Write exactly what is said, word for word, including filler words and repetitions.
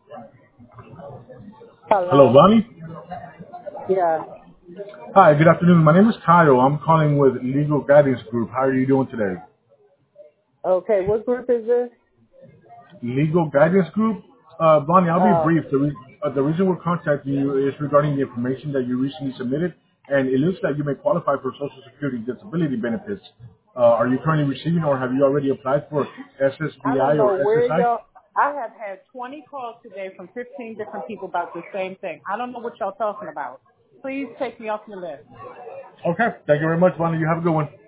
Hello, Hello. Bonnie. Yeah. Hi, good afternoon. My name is Kyle. I'm calling with Legal Guidance Group. How are you doing today? Okay. What group is this? Legal Guidance Group? Uh, Bonnie, I'll be Oh, brief. The, re- uh, the reason we're contacting you is regarding the information that you recently submitted, and it looks like you may qualify for Social Security disability benefits. Uh, are you currently receiving or have you already applied for I don't S S D I know or where S S I? y'all. I have had twenty calls today from fifteen different people about the same thing. I don't know what y'all talking about. Please take me off your list. Okay. Thank you very much, Bonnie. You have a good one.